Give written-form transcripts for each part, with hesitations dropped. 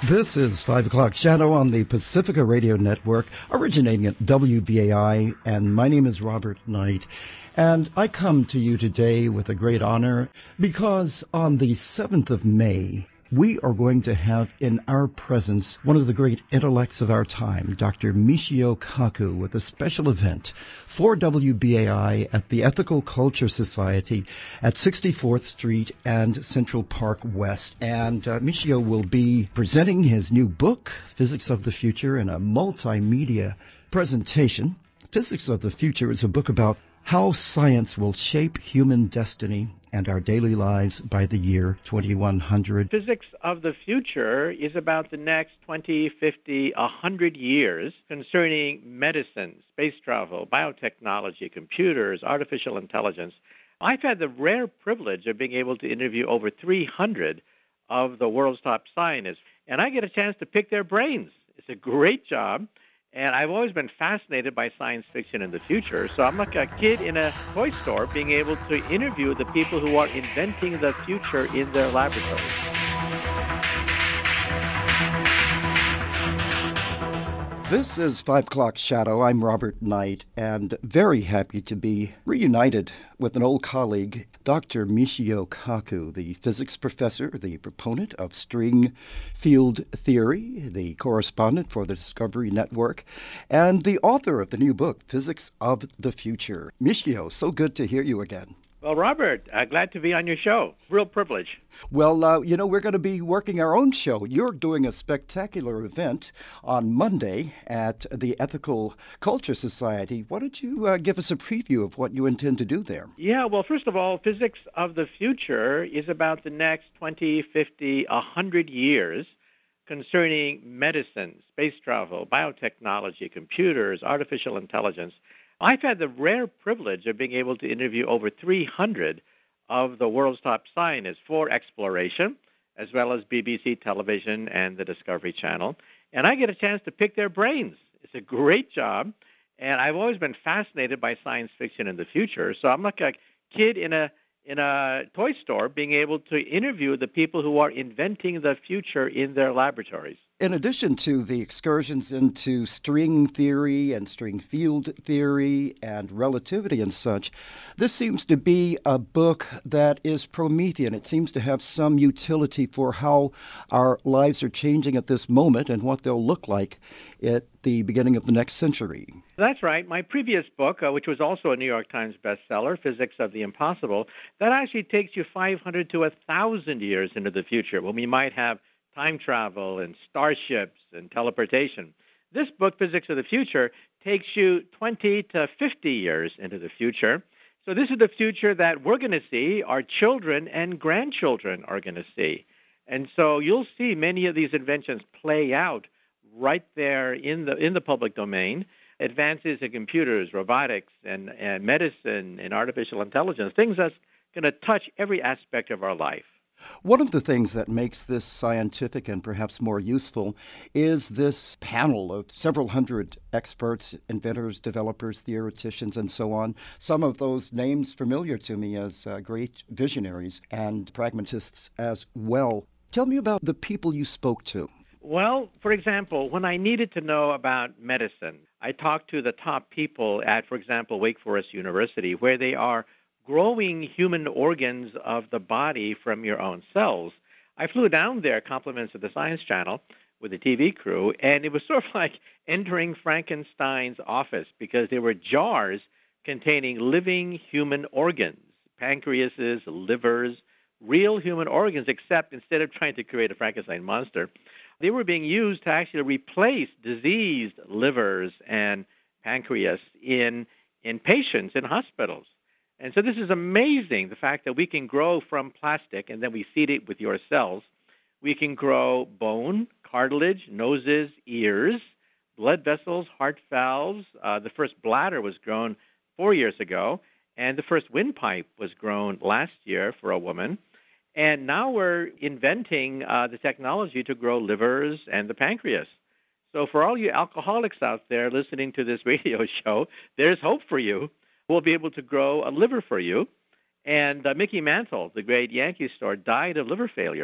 This is 5 o'clock shadow on the Pacifica Radio Network, originating at WBAI, and my name is Robert Knight. And I come to you today with a great honor because on the 7th of May, we are going to have in our presence one of the great intellects of our time, Dr. Michio Kaku, with a special event for WBAI at the Ethical Culture Society at 64th Street and Central Park West. And Michio will be presenting his new book, Physics of the Future, in a multimedia presentation. Physics of the Future is a book about how science will shape human destiny and our daily lives by the year 2100. Physics of the future is about the next 20, 50, 100 years concerning medicine, space travel, biotechnology, computers, artificial intelligence. I've had the rare privilege of being able to interview over 300 of the world's top scientists, and I get a chance to pick their brains. It's a great job. And I've always been fascinated by science fiction in the future. So I'm like a kid in a toy store being able to interview the people who are inventing the future in their laboratories. This is 5 o'clock shadow. I'm Robert Knight, and very happy to be reunited with an old colleague, Dr. Michio Kaku, the physics professor, the proponent of string field theory, the correspondent for the Discovery Network, and the author of the new book, Physics of the Future. Michio, so good to hear you again. Well, Robert, glad to be on your show. Real privilege. Well, we're going to be working our own show. You're doing a spectacular event on Monday at the Ethical Culture Society. Why don't you give us a preview of what you intend to do there? Yeah, well, first of all, Physics of the Future is about the next 20, 50, 100 years concerning medicine, space travel, biotechnology, computers, artificial intelligence. I've had the rare privilege of being able to interview over 300 of the world's top scientists for exploration, as well as BBC television and the Discovery Channel. And I get a chance to pick their brains. It's a great job. And I've always been fascinated by science fiction in the future. So I'm like a kid in a toy store being able to interview the people who are inventing the future in their laboratories. In addition to the excursions into string theory and string field theory and relativity and such, this seems to be a book that is Promethean. It seems to have some utility for how our lives are changing at this moment and what they'll look like at the beginning of the next century. That's right. My previous book, which was also a New York Times bestseller, Physics of the Impossible, that actually takes you 500 to 1,000 years into the future when we might have time travel and starships and teleportation. This book, Physics of the Future, takes you 20 to 50 years into the future. So this is the future that we're going to see, our children and grandchildren are going to see. And so you'll see many of these inventions play out right there in the public domain. Advances in computers, robotics, and medicine and artificial intelligence, things that's going to touch every aspect of our life. One of the things that makes this scientific and perhaps more useful is this panel of several hundred experts, inventors, developers, theoreticians, and so on. Some of those names familiar to me as great visionaries and pragmatists as well. Tell me about the people you spoke to. Well, for example, when I needed to know about medicine, I talked to the top people at, for example, Wake Forest University, where they are growing human organs of the body from your own cells. I flew down there, compliments of the Science Channel, with the TV crew, and it was sort of like entering Frankenstein's office because there were jars containing living human organs, pancreases, livers, real human organs, except instead of trying to create a Frankenstein monster, they were being used to actually replace diseased livers and pancreas in patients in hospitals. And so this is amazing, the fact that we can grow from plastic and then we seed it with your cells. We can grow bone, cartilage, noses, ears, blood vessels, heart valves. The first bladder was grown 4 years ago, and the first windpipe was grown last year for a woman. And now we're inventing the technology to grow livers and the pancreas. So for all you alcoholics out there listening to this radio show, there's hope for you. We'll be able to grow a liver for you. And Mickey Mantle, the great Yankee star, died of liver failure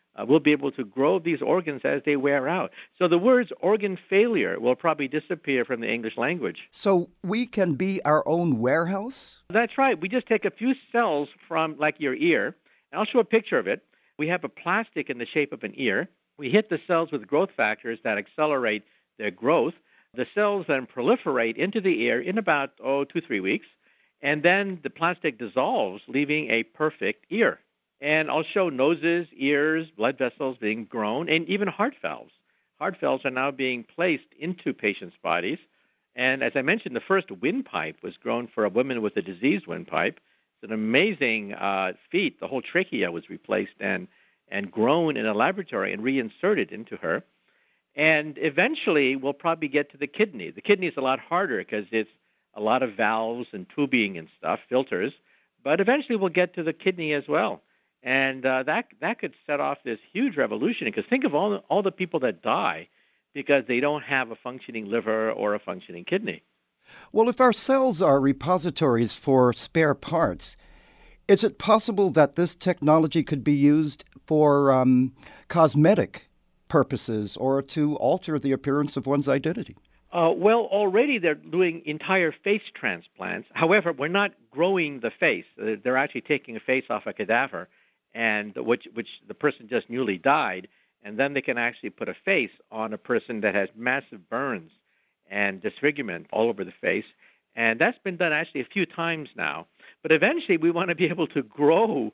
we'll be able to grow these organs as they wear out. So the words organ failure will probably disappear from the English language. So we can be our own warehouse? That's right. We just take a few cells from, like, your ear, and I'll show a picture of it. We have a plastic in the shape of an ear. We hit the cells with growth factors that accelerate their growth. The cells then proliferate into the ear in about, 2-3 weeks, and then the plastic dissolves, leaving a perfect ear. And I'll show noses, ears, blood vessels being grown, and even heart valves. Heart valves are now being placed into patients' bodies. And as I mentioned, the first windpipe was grown for a woman with a diseased windpipe. It's an amazing feat. The whole trachea was replaced and grown in a laboratory and reinserted into her. And eventually, we'll probably get to the kidney. The kidney is a lot harder because it's a lot of valves and tubing and stuff, filters. But eventually, we'll get to the kidney as well. And that could set off this huge revolution, because think of all the people that die because they don't have a functioning liver or a functioning kidney. Well, if our cells are repositories for spare parts, is it possible that this technology could be used for cosmetic purposes or to alter the appearance of one's identity? Well, already they're doing entire face transplants. However, we're not growing the face. They're actually taking a face off a cadaver, and which the person just newly died, and then they can actually put a face on a person that has massive burns and disfigurement all over the face. And that's been done actually a few times now. But eventually we want to be able to grow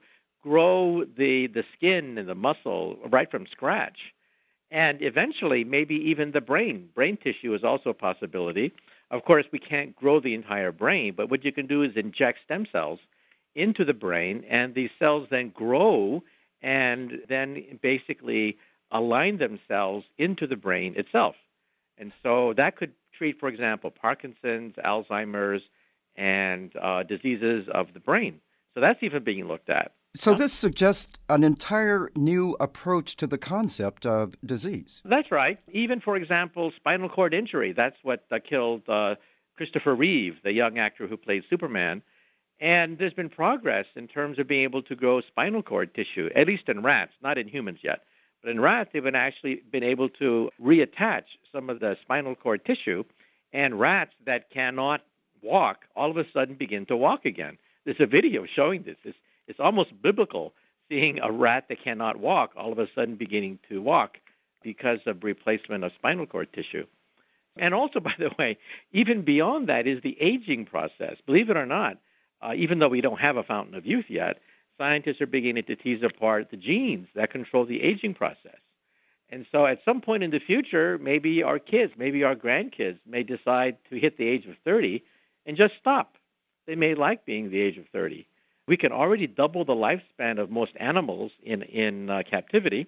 the skin and the muscle right from scratch. And eventually maybe even the brain. Brain tissue is also a possibility. Of course, we can't grow the entire brain, but what you can do is inject stem cells into the brain, and these cells then grow and then basically align themselves into the brain itself. And so that could treat, for example, Parkinson's, Alzheimer's, and diseases of the brain. So that's even being looked at. So this suggests an entire new approach to the concept of disease. That's right. Even, for example, spinal cord injury. That's what killed Christopher Reeve, the young actor who played Superman. And there's been progress in terms of being able to grow spinal cord tissue, at least in rats, not in humans yet. But in rats, they've actually been able to reattach some of the spinal cord tissue, and rats that cannot walk all of a sudden begin to walk again. There's a video showing this. It's almost biblical, seeing a rat that cannot walk all of a sudden beginning to walk because of replacement of spinal cord tissue. And also, by the way, even beyond that is the aging process. Believe it or not, even though we don't have a fountain of youth yet, scientists are beginning to tease apart the genes that control the aging process. And so at some point in the future, maybe our kids, maybe our grandkids may decide to hit the age of 30 and just stop. They may like being the age of 30. We can already double the lifespan of most animals in captivity,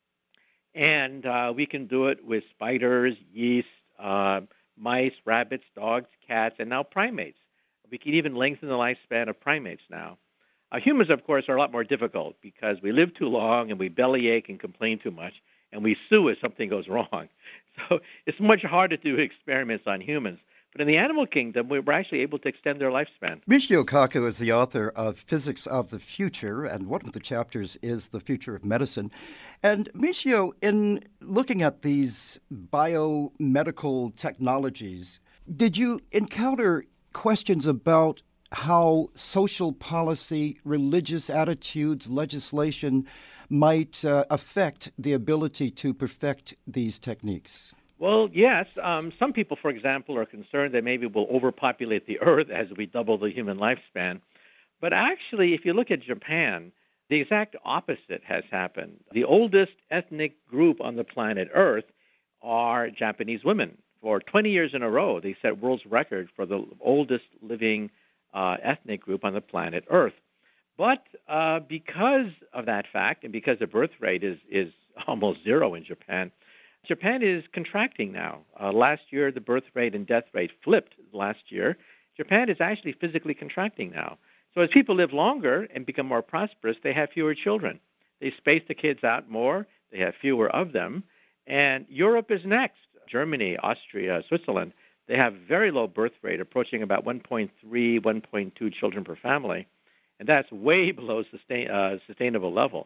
and we can do it with spiders, yeast, mice, rabbits, dogs, cats, and now primates. We can even lengthen the lifespan of primates now. Humans, of course, are a lot more difficult because we live too long and we bellyache and complain too much, and we sue if something goes wrong. So it's much harder to do experiments on humans. But in the animal kingdom, we were actually able to extend their lifespan. Michio Kaku is the author of Physics of the Future, and one of the chapters is The Future of Medicine. And Michio, in looking at these biomedical technologies, did you encounter questions about how social policy, religious attitudes, legislation might affect the ability to perfect these techniques? Well, yes. Some people, for example, are concerned that maybe we'll overpopulate the earth as we double the human lifespan. But actually, if you look at Japan, the exact opposite has happened. The oldest ethnic group on the planet Earth are Japanese women. For 20 years in a row, they set world's record for the oldest living ethnic group on the planet Earth. But because of that fact, and because the birth rate is almost zero in Japan, Japan is contracting now. Last year, the birth rate and death rate flipped last year. Japan is actually physically contracting now. So as people live longer and become more prosperous, they have fewer children. They space the kids out more. They have fewer of them. And Europe is next. Germany, Austria, Switzerland, they have very low birth rate, approaching about 1.3, 1.2 children per family. And that's way below sustainable level.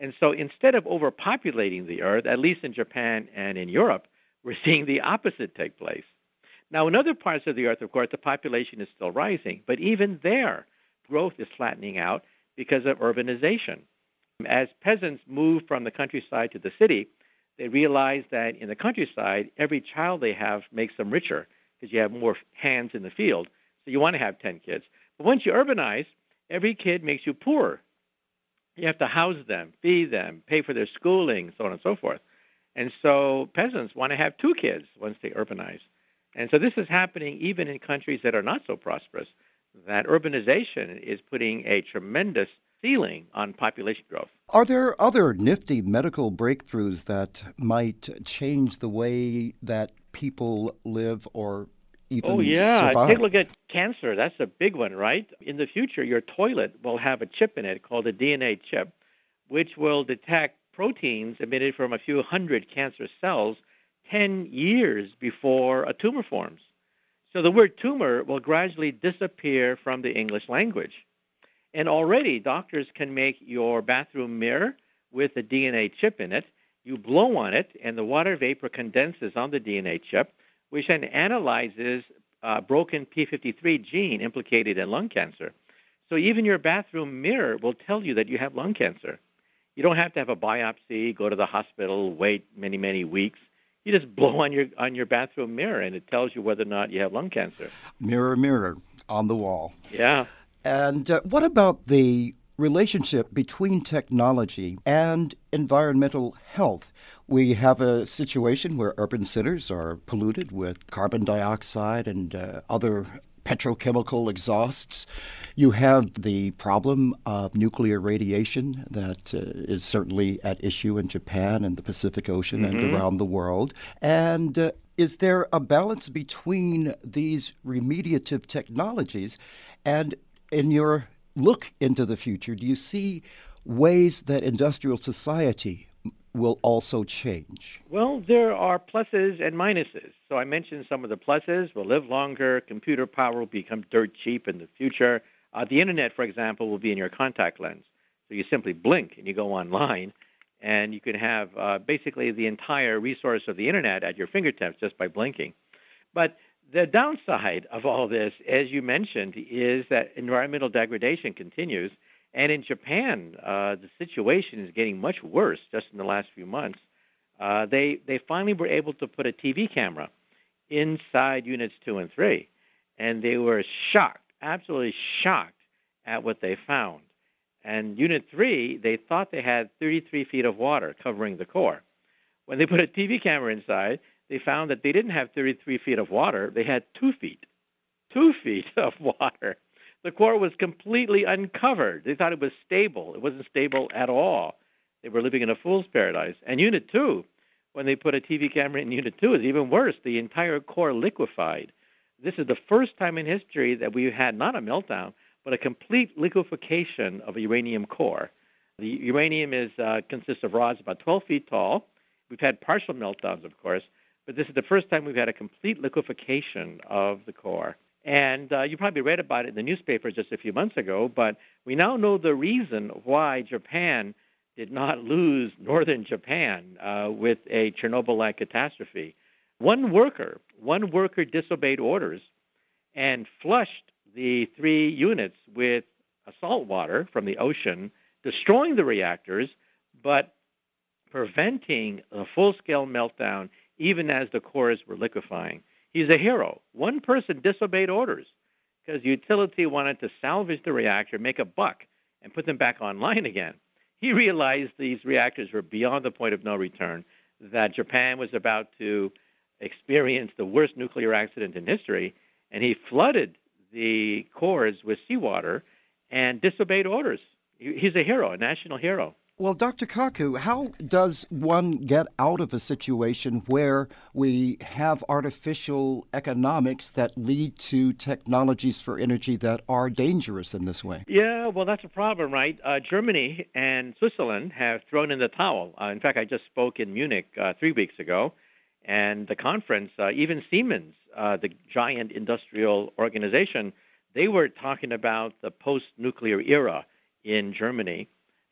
And so instead of overpopulating the Earth, at least in Japan and in Europe, we're seeing the opposite take place. Now, in other parts of the Earth, of course, the population is still rising, but even there, growth is flattening out because of urbanization. As peasants move from the countryside to the city, they realize that in the countryside, every child they have makes them richer because you have more hands in the field. So you want to have 10 kids. But once you urbanize, every kid makes you poorer. You have to house them, feed them, pay for their schooling, so on and so forth. And so peasants want to have 2 kids once they urbanize. And so this is happening even in countries that are not so prosperous, that urbanization is putting a tremendous ceiling on population growth. Are there other nifty medical breakthroughs that might change the way that people live or even survive? Take a look at cancer. That's a big one, right? In the future, your toilet will have a chip in it called a DNA chip, which will detect proteins emitted from a few hundred cancer cells 10 years before a tumor forms. So the word tumor will gradually disappear from the English language. And already doctors can make your bathroom mirror with a DNA chip in it. You blow on it, and the water vapor condenses on the DNA chip, which then analyzes a broken P53 gene implicated in lung cancer. So even your bathroom mirror will tell you that you have lung cancer. You don't have to have a biopsy, go to the hospital, wait many, many weeks. You just blow on your bathroom mirror, and it tells you whether or not you have lung cancer. Mirror, mirror on the wall. Yeah. And what about the relationship between technology and environmental health? We have a situation where urban centers are polluted with carbon dioxide and other petrochemical exhausts. You have the problem of nuclear radiation that is certainly at issue in Japan and the Pacific Ocean and around the world. And is there a balance between these remediative technologies? And in your look into the future, do you see ways that industrial society will also change? Well, there are pluses and minuses. So I mentioned some of the pluses. We'll live longer. Computer power will become dirt cheap in the future. The Internet, for example, will be in your contact lens. So you simply blink and you go online, and you can have basically the entire resource of the Internet at your fingertips just by blinking. But the downside of all this, as you mentioned, is that environmental degradation continues. And in Japan, the situation is getting much worse just in the last few months. They finally were able to put a TV camera inside Units 2 and 3, and they were shocked, absolutely shocked at what they found. And Unit 3, they thought they had 33 feet of water covering the core. When they put a TV camera inside, they found that they didn't have 33 feet of water. They had 2 feet. 2 feet of water. The core was completely uncovered. They thought it was stable. It wasn't stable at all. They were living in a fool's paradise. And Unit 2, when they put a TV camera in Unit 2, is even worse. The entire core liquefied. This is the first time in history that we've had not a meltdown, but a complete liquefaction of a uranium core. The uranium consists of rods about 12 feet tall. We've had partial meltdowns, of course, but this is the first time we've had a complete liquefaction of the core. And you probably read about it in the newspaper just a few months ago, but we now know the reason why Japan did not lose northern Japan with a Chernobyl-like catastrophe. One worker disobeyed orders and flushed the 3 units with salt water from the ocean, destroying the reactors, but preventing a full-scale meltdown even as the cores were liquefying. He's a hero. One person disobeyed orders because utility wanted to salvage the reactor, make a buck, and put them back online again. He realized these reactors were beyond the point of no return, that Japan was about to experience the worst nuclear accident in history, and he flooded the cores with seawater and disobeyed orders. He's a hero, a national hero. Well, Dr. Kaku, how does one get out of a situation where we have artificial economics that lead to technologies for energy that are dangerous in this way? Yeah, well, that's a problem, right? Germany and Switzerland have thrown in the towel. In fact, I just spoke in Munich 3 weeks ago, and the conference, even Siemens, the giant industrial organization, they were talking about the post-nuclear era in Germany.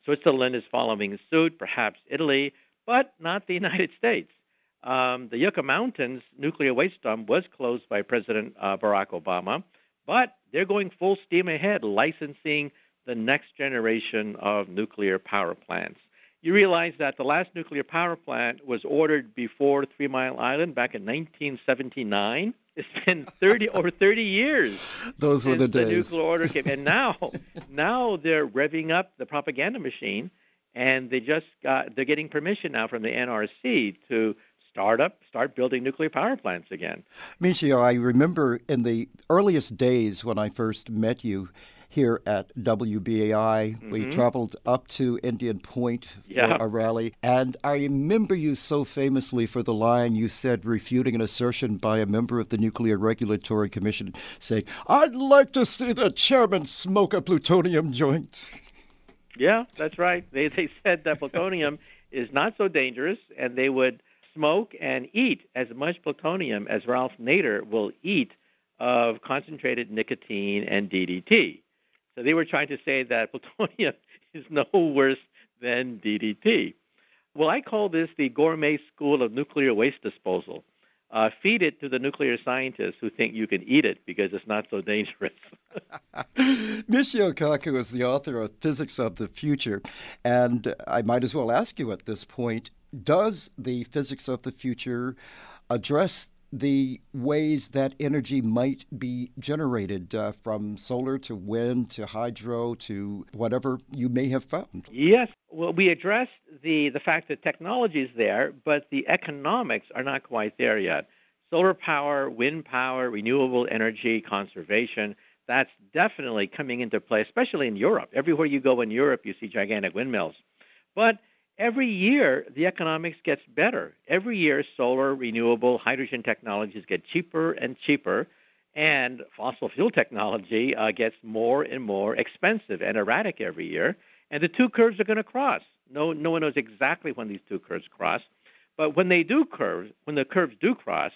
Switzerland is following suit, perhaps Italy, but not the United States. The Yucca Mountains nuclear waste dump was closed by President Barack Obama, but they're going full steam ahead, licensing the next generation of nuclear power plants. You realize that the last nuclear power plant was ordered before 3 Mile Island back in 1979. It's been over 30 years Those were since the the days. nuclear order came. And now they're revving up the propaganda machine, and they're getting permission now from the NRC to start building nuclear power plants again. Michio, I remember in the earliest days when I first met you here at WBAI, we traveled up to Indian Point for a rally, and I remember you so famously for the line you said refuting an assertion by a member of the Nuclear Regulatory Commission saying, "I'd like to see the chairman smoke a plutonium joint." Yeah, that's right. They said that plutonium is not so dangerous, and they would smoke and eat as much plutonium as Ralph Nader will eat of concentrated nicotine and DDT. So they were trying to say that plutonium is no worse than DDT. Well, I call this the gourmet school of nuclear waste disposal. Feed it to the nuclear scientists who think you can eat it because it's not so dangerous. Michio Kaku is the author of Physics of the Future, and I might as well ask you at this point, does the Physics of the Future address the ways that energy might be generated from solar to wind to hydro to whatever you may have found? Yes. Well, we addressed the fact that technology is there, but the economics are not quite there yet. Solar power, wind power, renewable energy, conservation, that's definitely coming into play, especially in Europe. Everywhere you go in Europe, you see gigantic windmills. But every year, the economics gets better. Every year, solar, renewable, hydrogen technologies get cheaper and cheaper, and fossil fuel technology gets more and more expensive and erratic every year. And the two curves are going to cross. No one knows exactly when these two curves cross, but when the curves do cross,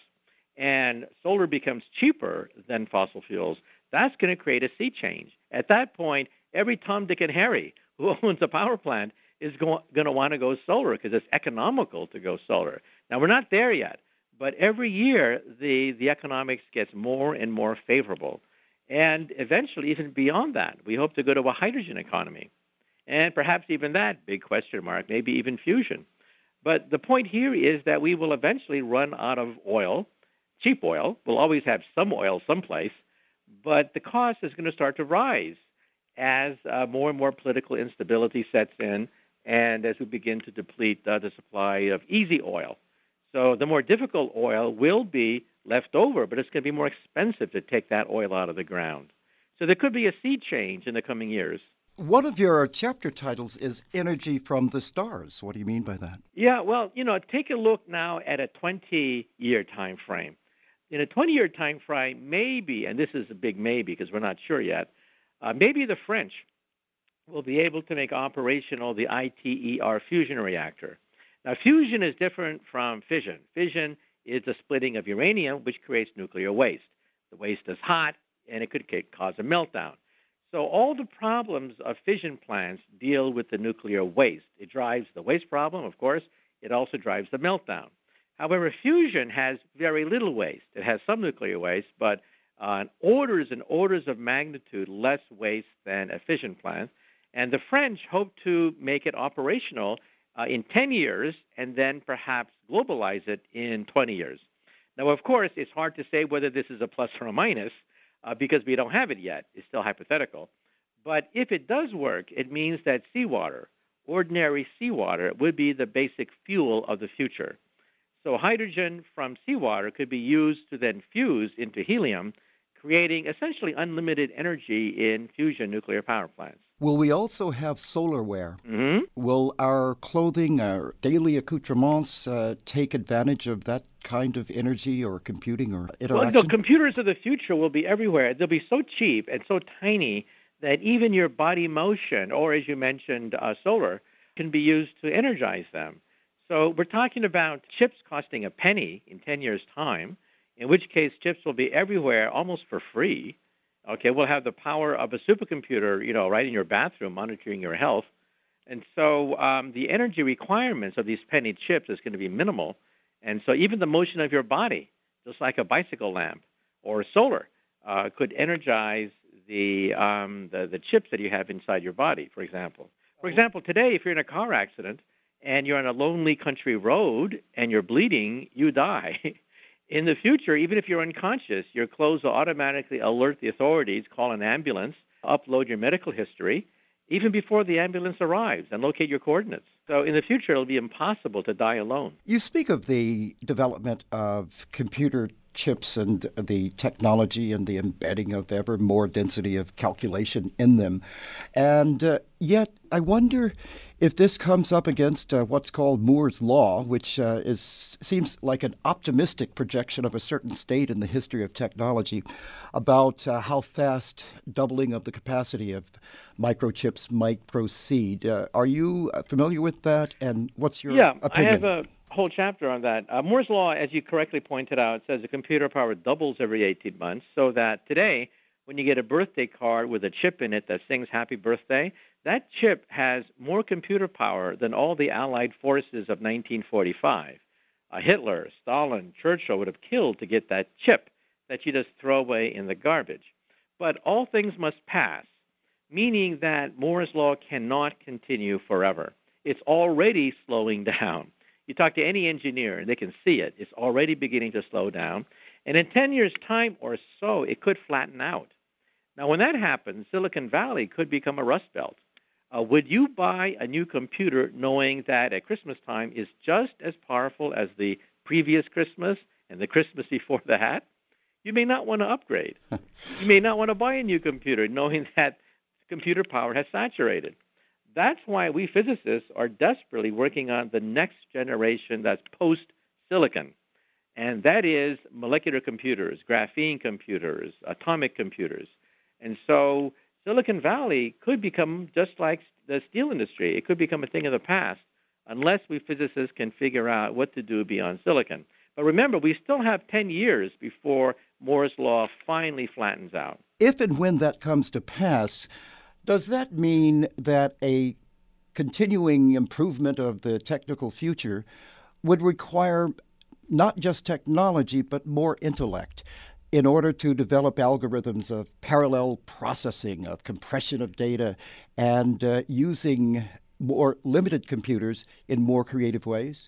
and solar becomes cheaper than fossil fuels, that's going to create a sea change. At that point, every Tom, Dick, and Harry who owns a power plant is going to want to go solar because it's economical to go solar. Now, we're not there yet, but every year the economics gets more and more favorable. And eventually, even beyond that, we hope to go to a hydrogen economy. And perhaps even that, big question mark, maybe even fusion. But the point here is that we will eventually run out of oil, cheap oil. We'll always have some oil someplace, but the cost is going to start to rise as more and more political instability sets in and as we begin to deplete the supply of easy oil. So the more difficult oil will be left over, but it's going to be more expensive to take that oil out of the ground. So there could be a sea change in the coming years. One of your chapter titles is Energy from the Stars. What do you mean by that? Yeah, well, take a look now at a 20-year time frame. In a 20-year time frame, maybe, and this is a big maybe because we're not sure yet, maybe the French will be able to make operational the ITER fusion reactor. Now, fusion is different from fission. Fission is the splitting of uranium, which creates nuclear waste. The waste is hot, and it could cause a meltdown. So all the problems of fission plants deal with the nuclear waste. It drives the waste problem, of course. It also drives the meltdown. However, fusion has very little waste. It has some nuclear waste, but orders and orders of magnitude less waste than a fission plant. And the French hope to make it operational in 10 years and then perhaps globalize it in 20 years. Now, of course, it's hard to say whether this is a plus or a minus because we don't have it yet. It's still hypothetical. But if it does work, it means that seawater, ordinary seawater, would be the basic fuel of the future. So hydrogen from seawater could be used to then fuse into helium, creating essentially unlimited energy in fusion nuclear power plants. Will we also have solarware? Mm-hmm. Will our clothing, our daily accoutrements take advantage of that kind of energy or computing or interaction? Well, the computers of the future will be everywhere. They'll be so cheap and so tiny that even your body motion, or as you mentioned, solar, can be used to energize them. So we're talking about chips costing a penny in 10 years' time, in which case chips will be everywhere almost for free. Okay, we'll have the power of a supercomputer, right in your bathroom monitoring your health. And so the energy requirements of these penny chips is going to be minimal. And so even the motion of your body, just like a bicycle lamp or solar, could energize the chips that you have inside your body, for example. For example, today, if you're in a car accident and you're on a lonely country road and you're bleeding, you die. In the future, even if you're unconscious, your clothes will automatically alert the authorities, call an ambulance, upload your medical history, even before the ambulance arrives, and locate your coordinates. So in the future, it'll be impossible to die alone. You speak of the development of computer chips and the technology and the embedding of ever more density of calculation in them. And yet, I wonder if this comes up against what's called Moore's Law, which seems like an optimistic projection of a certain state in the history of technology about how fast doubling of the capacity of microchips might proceed. Are you familiar with that, and what's your opinion? I have a whole chapter on that. Moore's Law, as you correctly pointed out, says the computer power doubles every 18 months, so that today, when you get a birthday card with a chip in it that sings happy birthday, that chip has more computer power than all the Allied forces of 1945. Hitler, Stalin, Churchill would have killed to get that chip that you just throw away in the garbage. But all things must pass, meaning that Moore's Law cannot continue forever. It's already slowing down. You talk to any engineer, and they can see it. It's already beginning to slow down. And in 10 years' time or so, it could flatten out. Now, when that happens, Silicon Valley could become a rust belt. Would you buy a new computer knowing that at Christmas time is just as powerful as the previous Christmas and the Christmas before that? You may not want to upgrade. You may not want to buy a new computer knowing that computer power has saturated. That's why we physicists are desperately working on the next generation that's post-silicon, and that is molecular computers, graphene computers, atomic computers. And so Silicon Valley could become just like the steel industry. It could become a thing of the past unless we physicists can figure out what to do beyond silicon. But remember, we still have 10 years before Moore's Law finally flattens out. If and when that comes to pass, does that mean that a continuing improvement of the technical future would require not just technology, but more intellect in order to develop algorithms of parallel processing, of compression of data, and using more limited computers in more creative ways?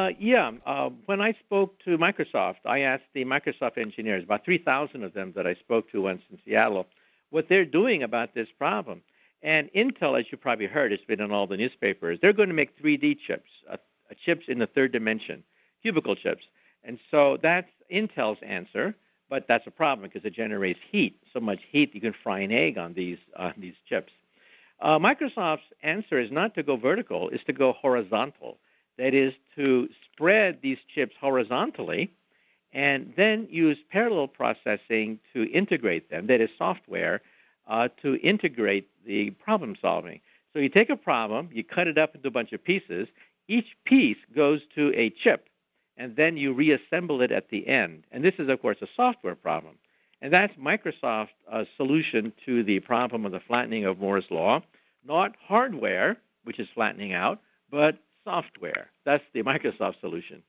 When I spoke to Microsoft, I asked the Microsoft engineers, about 3,000 of them that I spoke to once in Seattle, what they're doing about this problem. And Intel, as you probably heard, it's been in all the newspapers, they're going to make 3D chips, chips in the third dimension, cubicle chips. And so that's Intel's answer, but that's a problem because it generates heat, so much heat you can fry an egg on these chips. Microsoft's answer is not to go vertical, it's to go horizontal. That is to spread these chips horizontally and then use parallel processing to integrate them, that is software, to integrate the problem solving. So you take a problem, you cut it up into a bunch of pieces, each piece goes to a chip, and then you reassemble it at the end. And this is, of course, a software problem. And that's Microsoft's solution to the problem of the flattening of Moore's Law, not hardware, which is flattening out, but software. That's the Microsoft solution.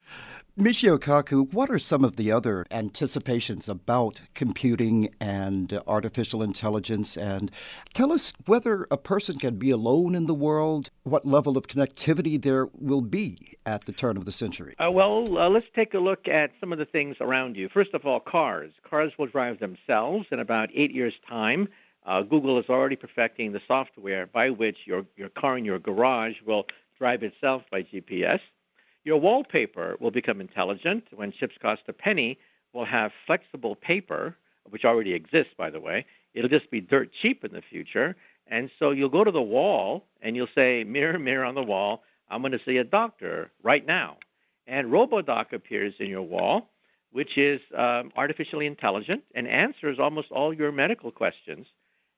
Michio Kaku, what are some of the other anticipations about computing and artificial intelligence? And tell us whether a person can be alone in the world, what level of connectivity there will be at the turn of the century. Let's take a look at some of the things around you. First of all, cars. Cars will drive themselves in about 8 years' time. Google is already perfecting the software by which your car in your garage will drive itself by GPS. Your wallpaper will become intelligent. When chips cost a penny, we'll have flexible paper, which already exists, by the way. It'll just be dirt cheap in the future. And so you'll go to the wall and you'll say, mirror, mirror on the wall, I'm going to see a doctor right now. And RoboDoc appears in your wall, which is artificially intelligent and answers almost all your medical questions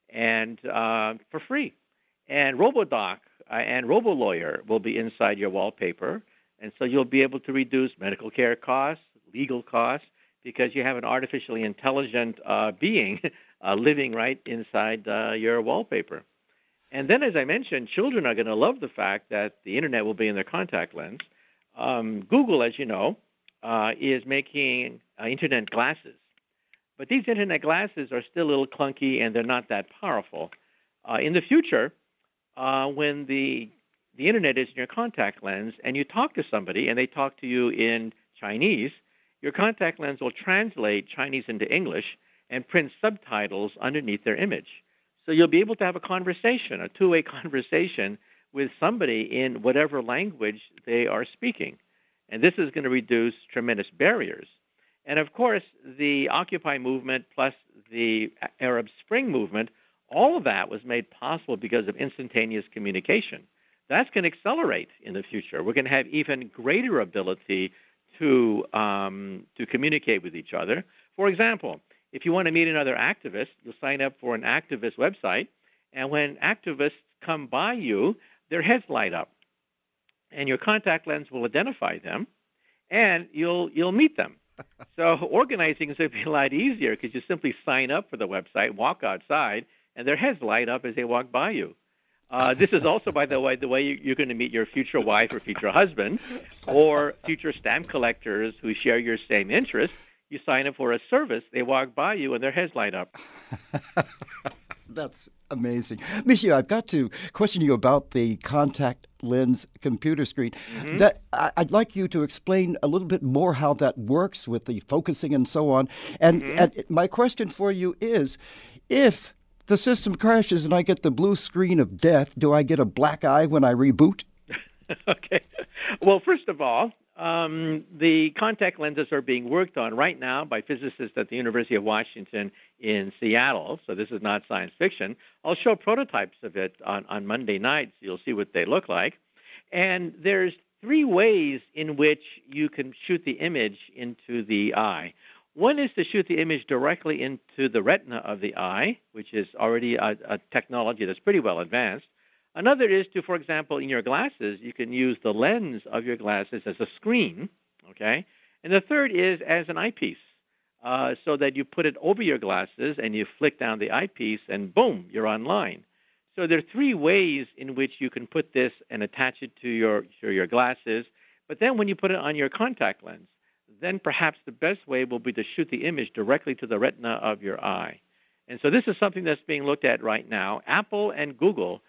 and for free. And RoboDoc and RoboLawyer will be inside your wallpaper. And so you'll be able to reduce medical care costs, legal costs, because you have an artificially intelligent being living right inside your wallpaper. And then, as I mentioned, children are going to love the fact that the internet will be in their contact lens. Google, as you know, is making internet glasses. But these internet glasses are still a little clunky and they're not that powerful. In the future, when the internet is in your contact lens and you talk to somebody and they talk to you in Chinese, your contact lens will translate Chinese into English and print subtitles underneath their image. So you'll be able to have a conversation, a two-way conversation with somebody in whatever language they are speaking. And this is going to reduce tremendous barriers. And of course, the Occupy movement plus the Arab Spring movement, all of that was made possible because of instantaneous communication. That's going to accelerate in the future. We're going to have even greater ability to communicate with each other. For example, if you want to meet another activist, you'll sign up for an activist website, and when activists come by you, their heads light up, and your contact lens will identify them, and you'll meet them. So organizing is going to be a lot easier because you simply sign up for the website, walk outside, and their heads light up as they walk by you. This is also, by the way you're going to meet your future wife or future husband or future stamp collectors who share your same interests. You sign up for a service, they walk by you, and their heads light up. That's amazing. Michio, I've got to question you about the contact lens computer screen. Mm-hmm. I'd like you to explain a little bit more how that works with the focusing and so on. And my question for you is, if the system crashes and I get the blue screen of death, do I get a black eye when I reboot? Okay. Well, first of all, the contact lenses are being worked on right now by physicists at the University of Washington in Seattle, so this is not science fiction. I'll show prototypes of it on Monday night, so you'll see what they look like. And there's three ways in which you can shoot the image into the eye. One is to shoot the image directly into the retina of the eye, which is already a technology that's pretty well advanced. Another is to, for example, in your glasses, you can use the lens of your glasses as a screen, okay? And the third is as an eyepiece, so that you put it over your glasses and you flick down the eyepiece and boom, you're online. So there are three ways in which you can put this and attach it to your glasses. But then when you put it on your contact lens, then perhaps the best way will be to shoot the image directly to the retina of your eye. And so this is something that's being looked at right now. Apple and Google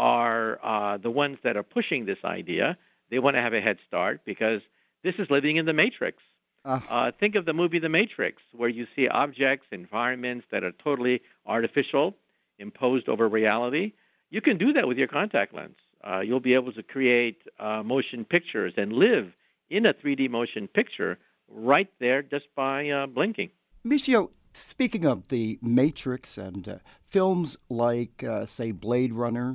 are the ones that are pushing this idea. They want to have a head start because this is living in the Matrix. Think of the movie The Matrix, where you see objects, environments that are totally artificial, imposed over reality. You can do that with your contact lens. You'll be able to create motion pictures and live in a 3D motion picture right there just by blinking. Michio, speaking of the Matrix and films like, say, Blade Runner,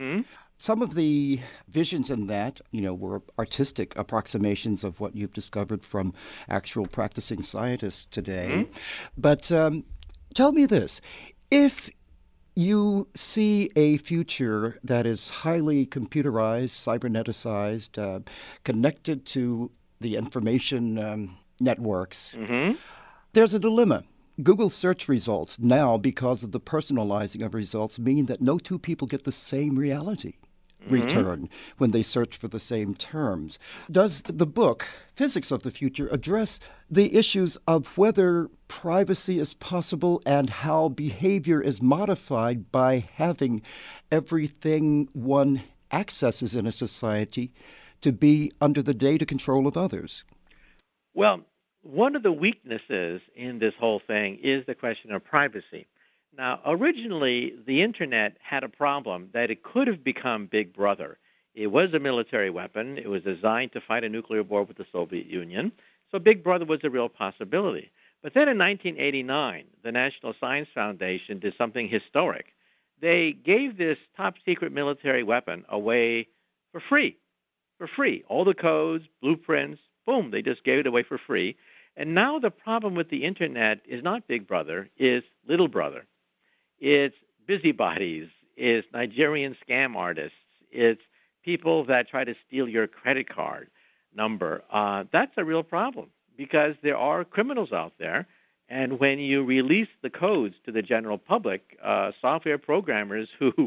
some of the visions in that, were artistic approximations of what you've discovered from actual practicing scientists today. But tell me this. If you see a future that is highly computerized, cyberneticized, connected to the information networks, there's a dilemma. Google search results now, because of the personalizing of results, mean that no two people get the same reality return when they search for the same terms. Does the book, Physics of the Future, address the issues of whether privacy is possible and how behavior is modified by having everything one accesses in a society to be under the data control of others? Well, one of the weaknesses in this whole thing is the question of privacy. Now, originally, the Internet had a problem that it could have become Big Brother. It was a military weapon. It was designed to fight a nuclear war with the Soviet Union. So Big Brother was a real possibility. But then in 1989, the National Science Foundation did something historic. They gave this top-secret military weapon away for free. For free. All the codes, blueprints, boom, they just gave it away for free. And now the problem with the Internet is not Big Brother, it's Little Brother. It's busybodies, it's Nigerian scam artists, it's people that try to steal your credit card number. That's a real problem because there are criminals out there. And when you release the codes to the general public, software programmers who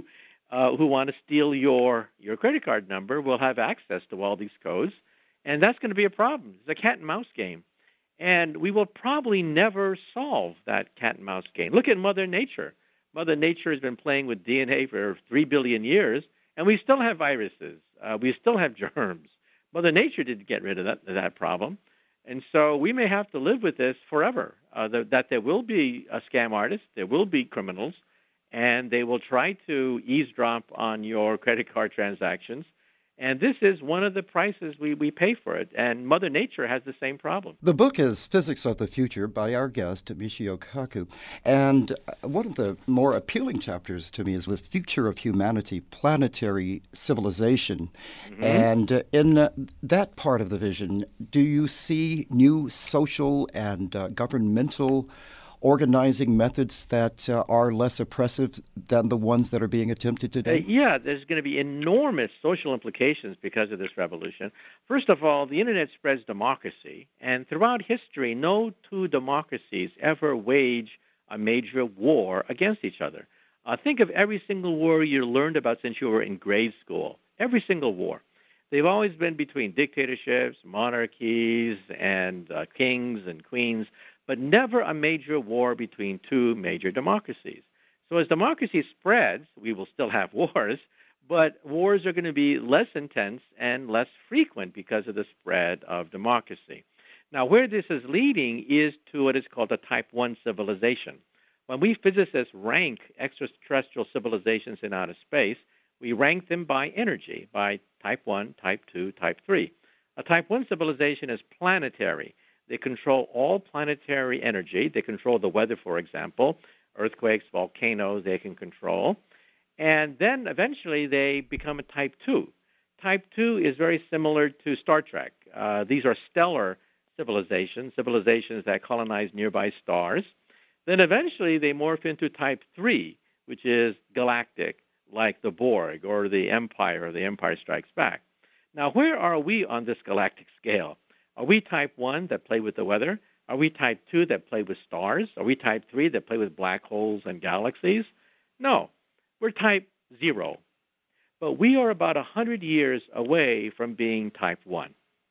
who want to steal your credit card number will have access to all these codes, and that's going to be a problem. It's a cat and mouse game, and we will probably never solve that cat and mouse game. Look at Mother Nature. Mother Nature has been playing with DNA for 3 billion years, and we still have viruses. We still have germs. Mother Nature didn't get rid of that problem. And so we may have to live with this forever, that there will be scam artists, there will be criminals, and they will try to eavesdrop on your credit card transactions. And this is one of the prices we pay for it. And Mother Nature has the same problem. The book is Physics of the Future by our guest, Michio Kaku. And one of the more appealing chapters to me is The Future of Humanity, Planetary Civilization. Mm-hmm. And in that part of the vision, do you see new social and governmental organizing methods that are less oppressive than the ones that are being attempted today? Yeah, there's going to be enormous social implications because of this revolution. First of all, the Internet spreads democracy, and throughout history, no two democracies ever wage a major war against each other. Think of every single war you learned about since you were in grade school. Every single war. They've always been between dictatorships, monarchies, and kings and queens, but never a major war between two major democracies. So as democracy spreads, we will still have wars, but wars are going to be less intense and less frequent because of the spread of democracy. Now, where this is leading is to what is called a Type 1 civilization. When we physicists rank extraterrestrial civilizations in outer space, we rank them by energy, by Type 1, Type 2, Type 3. A Type 1 civilization is planetary. They control all planetary energy. They control the weather, for example, earthquakes, volcanoes they can control. And then eventually they become a Type 2. Type 2 is very similar to Star Trek. These are stellar civilizations that colonize nearby stars. Then eventually they morph into Type 3, which is galactic, like the Borg or the Empire Strikes Back. Now, where are we on this galactic scale? Are we Type 1 that play with the weather? Are we Type 2 that play with stars? Are we Type 3 that play with black holes and galaxies? No, we're Type 0. But we are about 100 years away from being Type 1.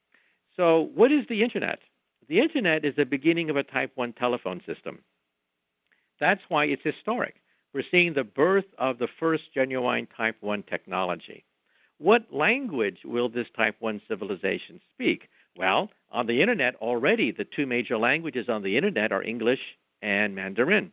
So what is the Internet? The Internet is the beginning of a Type 1 telephone system. That's why it's historic. We're seeing the birth of the first genuine Type 1 technology. What language will this Type 1 civilization speak? Well, on the Internet already, the two major languages on the Internet are English and Mandarin.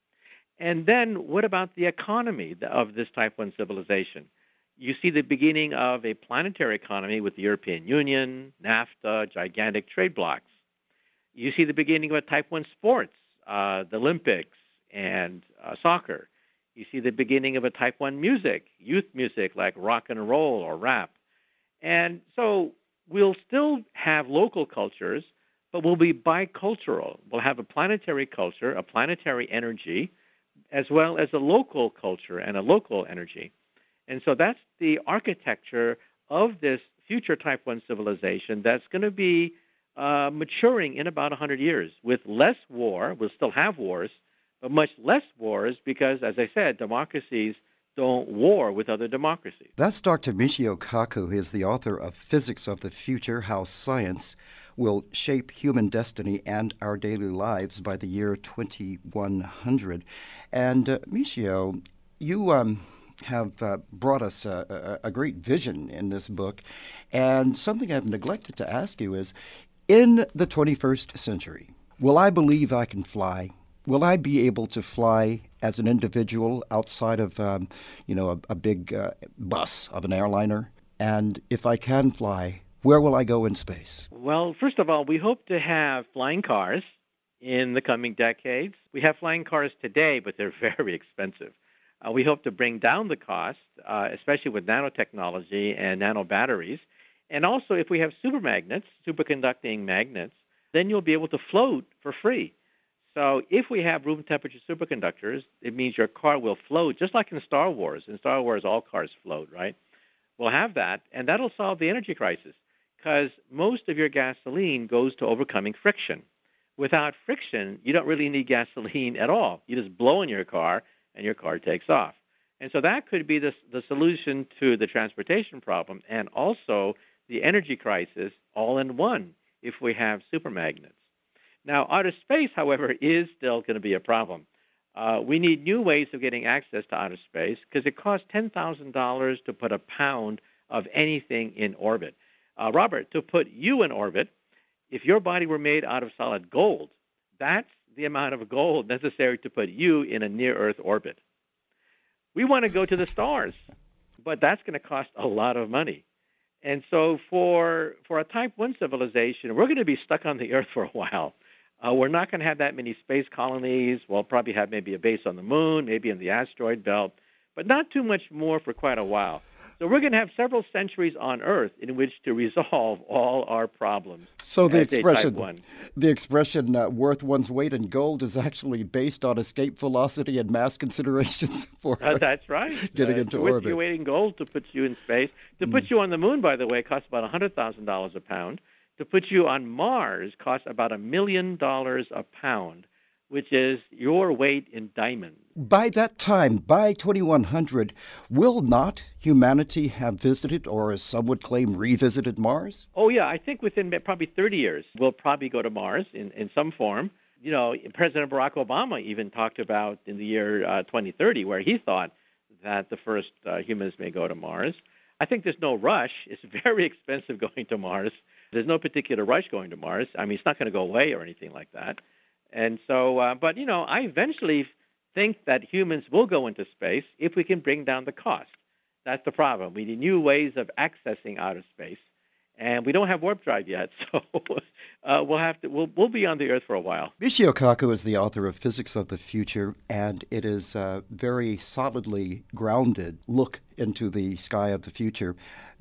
And then what about the economy of this Type 1 civilization? You see the beginning of a planetary economy with the European Union, NAFTA, gigantic trade blocs. You see the beginning of a Type 1 sports, the Olympics and soccer. You see the beginning of a Type 1 music, youth music like rock and roll or rap. And so we'll still have local cultures, but we'll be bicultural. We'll have a planetary culture, a planetary energy, as well as a local culture and a local energy. And so that's the architecture of this future Type 1 civilization that's going to be maturing in about 100 years with less war. We'll still have wars, but much less wars because, as I said, democracies don't war with other democracies. That's Dr. Michio Kaku. He is the author of Physics of the Future, How Science Will Shape Human Destiny and Our Daily Lives by the Year 2100. And Michio, you have brought us a great vision in this book. And something I've neglected to ask you is, in the 21st century, will I believe I can fly? Will I be able to fly as an individual outside of, a big bus of an airliner? And if I can fly, where will I go in space? Well, first of all, we hope to have flying cars in the coming decades. We have flying cars today, but they're very expensive. We hope to bring down the cost, especially with nanotechnology and nano batteries. And also, if we have superconducting magnets, then you'll be able to float for free. So if we have room temperature superconductors, it means your car will float, just like in Star Wars. In Star Wars, all cars float, right? We'll have that, and that'll solve the energy crisis because most of your gasoline goes to overcoming friction. Without friction, you don't really need gasoline at all. You just blow in your car, and your car takes off. And so that could be the solution to the transportation problem and also the energy crisis all in one if we have supermagnets. Now, outer space, however, is still going to be a problem. We need new ways of getting access to outer space because it costs $10,000 to put a pound of anything in orbit. Robert, to put you in orbit, if your body were made out of solid gold, that's the amount of gold necessary to put you in a near-Earth orbit. We want to go to the stars, but that's going to cost a lot of money. And so for a Type 1 civilization, we're going to be stuck on the Earth for a while. We're not going to have that many space colonies. We'll probably have maybe a base on the moon, maybe in the asteroid belt, but not too much more for quite a while. So we're going to have several centuries on Earth in which to resolve all our problems. So the expression worth one's weight in gold is actually based on escape velocity and mass considerations for that's right. Getting into orbit. Worth your weight in gold to put you in space. To put you on the moon, by the way, costs about $100,000 a pound. To put you on Mars costs about $1 million a pound, which is your weight in diamonds. By that time, by 2100, will not humanity have visited, or as some would claim, revisited Mars? Oh, yeah. I think within probably 30 years, we'll probably go to Mars in some form. You know, President Barack Obama even talked about in the year 2030, where he thought that the first humans may go to Mars. I think there's no rush. It's very expensive going to Mars. There's no particular rush going to Mars. I mean, it's not going to go away or anything like that. And so, but, you know, I eventually think that humans will go into space if we can bring down the cost. That's the problem. We need new ways of accessing outer space, and we don't have warp drive yet, so we'll be on the Earth for a while. Michio Kaku is the author of Physics of the Future, and it is a very solidly grounded look into the sky of the future,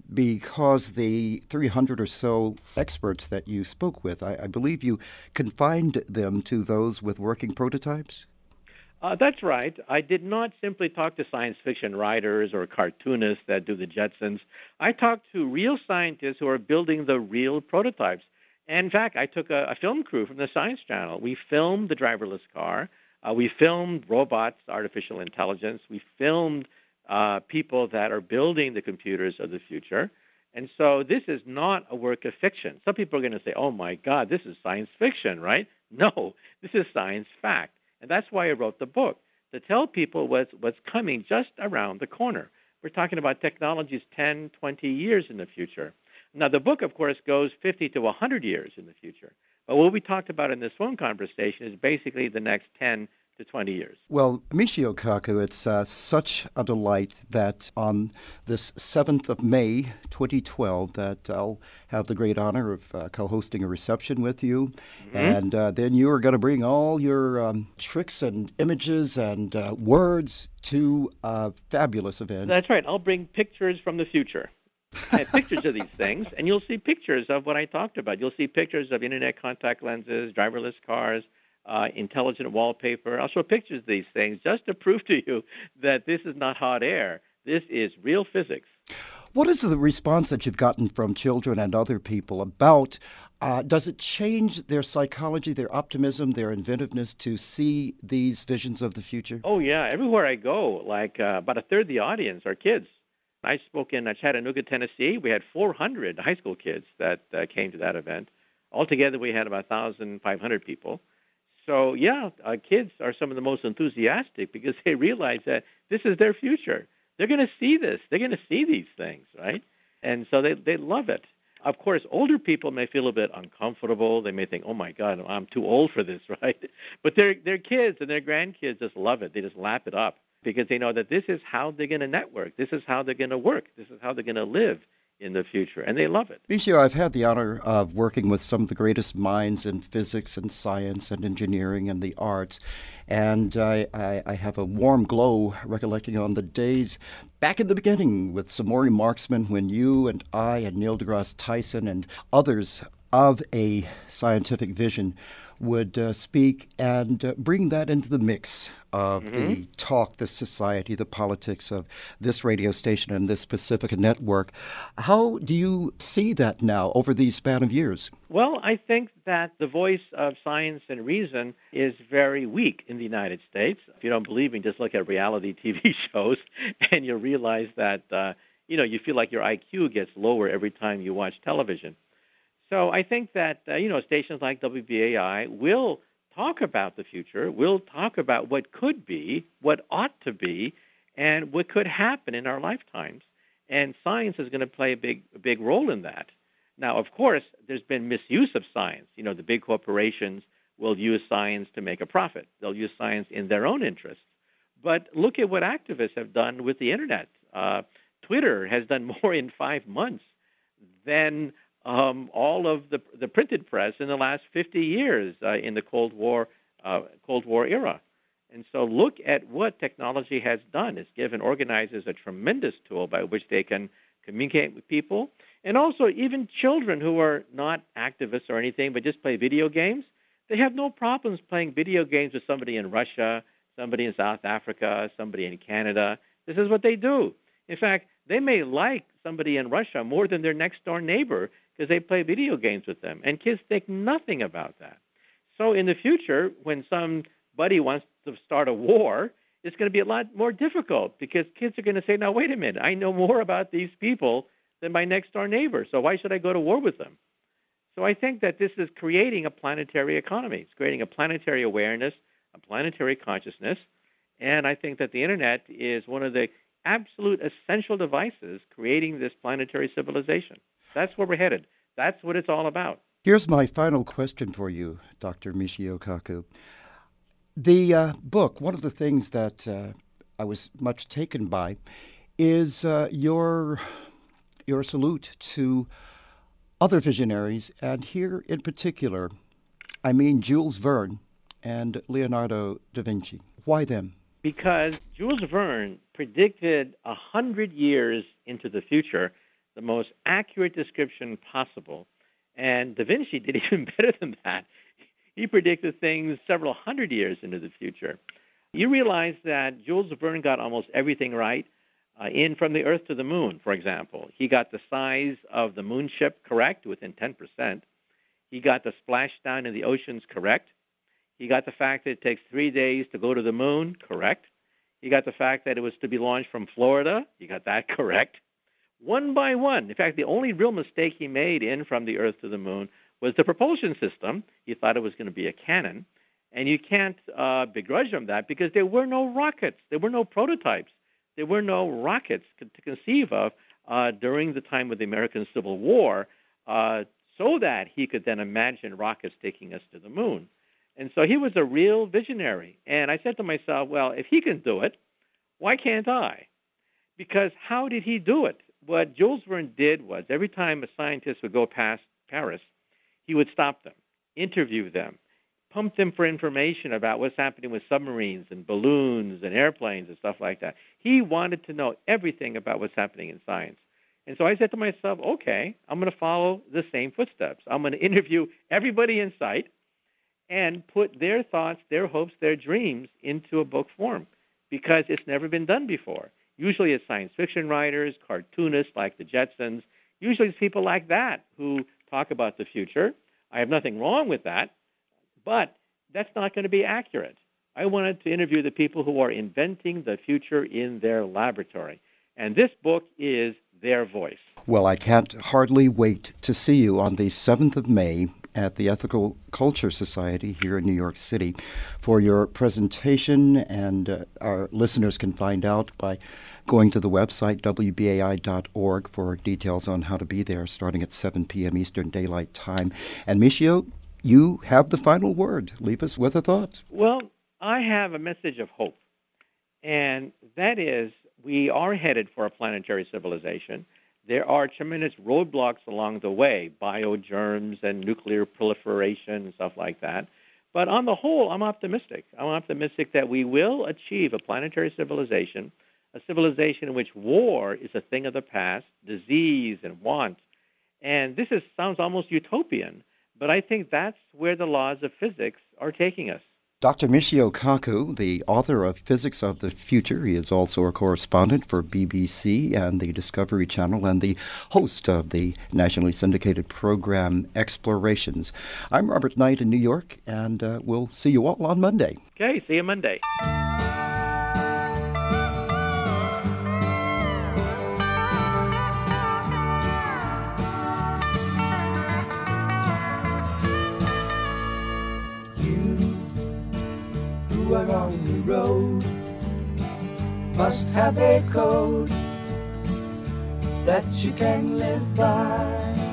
because the 300 or so experts that you spoke with, I believe you confined them to those with working prototypes? That's right. I did not simply talk to science fiction writers or cartoonists that do the Jetsons. I talked to real scientists who are building the real prototypes. And in fact, I took a film crew from the Science Channel. We filmed the driverless car. We filmed robots, artificial intelligence. We filmed people that are building the computers of the future. And so this is not a work of fiction. Some people are going to say, oh, my God, this is science fiction, right? No, this is science fact. And that's why I wrote the book, to tell people what's coming just around the corner. We're talking about technologies 10, 20 years in the future. Now, the book, of course, goes 50 to 100 years in the future. But what we talked about in this phone conversation is basically the next 10 to 20 years. Well, Michio Kaku, it's such a delight that on this 7th of May, 2012, that I'll have the great honor of co-hosting a reception with you. Mm-hmm. And then you are going to bring all your tricks and images and words to a fabulous event. That's right. I'll bring pictures from the future. I have pictures of these things, and you'll see pictures of what I talked about. You'll see pictures of internet contact lenses, driverless cars, intelligent wallpaper. I'll show pictures of these things just to prove to you that this is not hot air. This is real physics. What is the response that you've gotten from children and other people about, does it change their psychology, their optimism, their inventiveness to see these visions of the future? Oh, yeah. Everywhere I go, like about a third of the audience are kids. I spoke in Chattanooga, Tennessee. We had 400 high school kids that came to that event. Altogether, we had about 1,500 people. So, yeah, kids are some of the most enthusiastic because they realize that this is their future. They're going to see this. They're going to see these things, right? And so they love it. Of course, older people may feel a bit uncomfortable. They may think, oh, my God, I'm too old for this, right? But their kids and their grandkids just love it. They just lap it up because they know that this is how they're going to network. This is how they're going to work. This is how they're going to live in the future, and they love it. Michio, I've had the honor of working with some of the greatest minds in physics and science and engineering and the arts, and I have a warm glow recollecting on the days back in the beginning with Samori Marksman when you and I and Neil deGrasse Tyson and others of a scientific vision would speak and bring that into the mix of the talk, the society, the politics of this radio station and this Pacifica network. How do you see that now over the span of years? Well, I think that the voice of science and reason is very weak in the United States. If you don't believe me, just look at reality TV shows and you'll realize that, you feel like your IQ gets lower every time you watch television. So I think that, stations like WBAI will talk about the future, will talk about what could be, what ought to be, and what could happen in our lifetimes. And science is going to play a big role in that. Now, of course, there's been misuse of science. The big corporations will use science to make a profit. They'll use science in their own interests. But look at what activists have done with the Internet. Twitter has done more in 5 months than all of the printed press in the last 50 years in the Cold War era. And so look at what technology has done. It's given organizers a tremendous tool by which they can communicate with people. And also even children who are not activists or anything, but just play video games, they have no problems playing video games with somebody in Russia, somebody in South Africa, somebody in Canada. This is what they do. In fact, they may like somebody in Russia more than their next-door neighbor because they play video games with them. And kids think nothing about that. So in the future, when somebody wants to start a war, it's going to be a lot more difficult because kids are going to say, now, wait a minute, I know more about these people than my next-door neighbor, so why should I go to war with them? So I think that this is creating a planetary economy. It's creating a planetary awareness, a planetary consciousness, and I think that the Internet is one of the absolute essential devices creating this planetary civilization. That's where we're headed. That's what it's all about. Here's my final question for you, Dr. Michio Kaku. The book, one of the things that I was much taken by is your salute to other visionaries, and here in particular, I mean Jules Verne and Leonardo da Vinci. Why them? Because Jules Verne predicted 100 years into the future, the most accurate description possible. And Da Vinci did even better than that. He predicted things several hundred years into the future. You realize that Jules Verne got almost everything right. From the Earth to the Moon, for example. He got the size of the moon ship correct within 10%. He got the splashdown in the oceans correct. He got the fact that it takes 3 days to go to the moon correct. He got the fact that it was to be launched from Florida. He got that correct. One by one. In fact, the only real mistake he made From the Earth to the Moon was the propulsion system. He thought it was going to be a cannon. And you can't begrudge him that because there were no rockets. There were no prototypes. There were no rockets to conceive of during the time of the American Civil War so that he could then imagine rockets taking us to the moon. And so he was a real visionary. And I said to myself, well, if he can do it, why can't I? Because how did he do it? What Jules Verne did was every time a scientist would go past Paris, he would stop them, interview them, pump them for information about what's happening with submarines and balloons and airplanes and stuff like that. He wanted to know everything about what's happening in science. And so I said to myself, okay, I'm going to follow the same footsteps. I'm going to interview everybody in sight and put their thoughts, their hopes, their dreams into a book form because it's never been done before. Usually it's science fiction writers, cartoonists like the Jetsons. Usually it's people like that who talk about the future. I have nothing wrong with that. But that's not going to be accurate. I wanted to interview the people who are inventing the future in their laboratory. And this book is their voice. Well, I can't hardly wait to see you on the 7th of May at the Ethical Culture Society here in New York City for your presentation. And our listeners can find out by going to the website, wbai.org, for details on how to be there starting at 7 p.m. Eastern Daylight Time. And Michio, you have the final word. Leave us with a thought. Well, I have a message of hope, and that is we are headed for a planetary civilization. There are tremendous roadblocks along the way, biogerms and nuclear proliferation and stuff like that. But on the whole, I'm optimistic. I'm optimistic that we will achieve a planetary civilization, a civilization in which war is a thing of the past, disease and want, And sounds almost utopian, but I think that's where the laws of physics are taking us. Dr. Michio Kaku, the author of Physics of the Future, he is also a correspondent for BBC and the Discovery Channel and the host of the nationally syndicated program Explorations. I'm Robert Knight in New York, and we'll see you all on Monday. Okay, see you Monday. Are on the road must have a code that you can live by,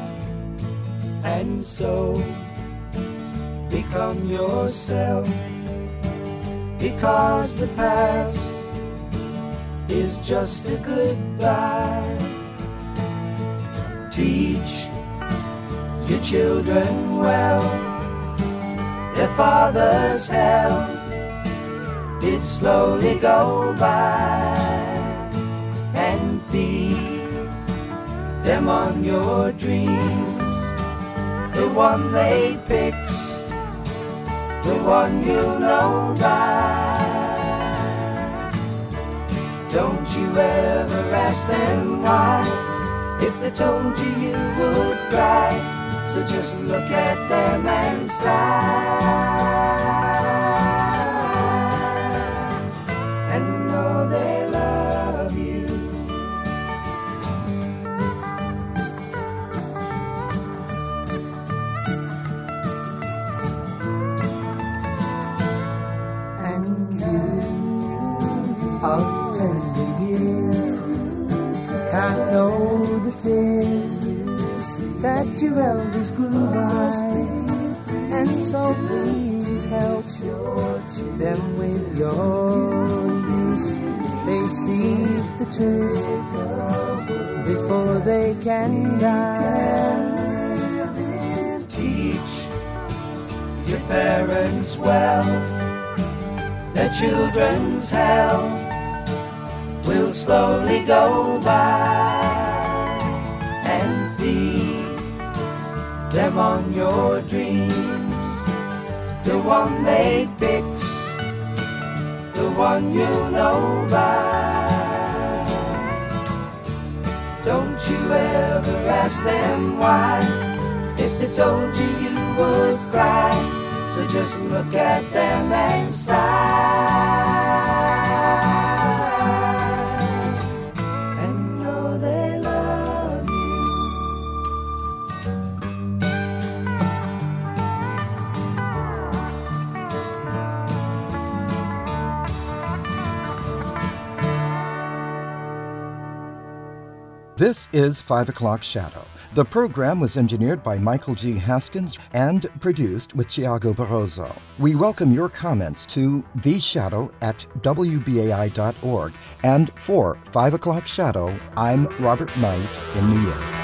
and so become yourself, because the past is just a goodbye. Teach your children well, their father's hell did slowly go by, and feed them on your dreams, the one they picked, the one you know by. Don't you ever ask them why, if they told you you would cry, so just look at them and sigh. Of tender years, can't know the fears that your elders grew by, and so please help them with your youth. They see the truth before they can die. Teach your parents well, their children's hell will slowly go by, and feed them on your dreams, the one they picked, the one you know by. Don't you ever ask them why, if they told you you would cry, so just look at them and sigh. This is 5 O'Clock Shadow. The program was engineered by Michael G. Haskins and produced with Thiago Barroso. We welcome your comments to theshadow@wbai.org. And for 5 O'Clock Shadow, I'm Robert Knight in New York.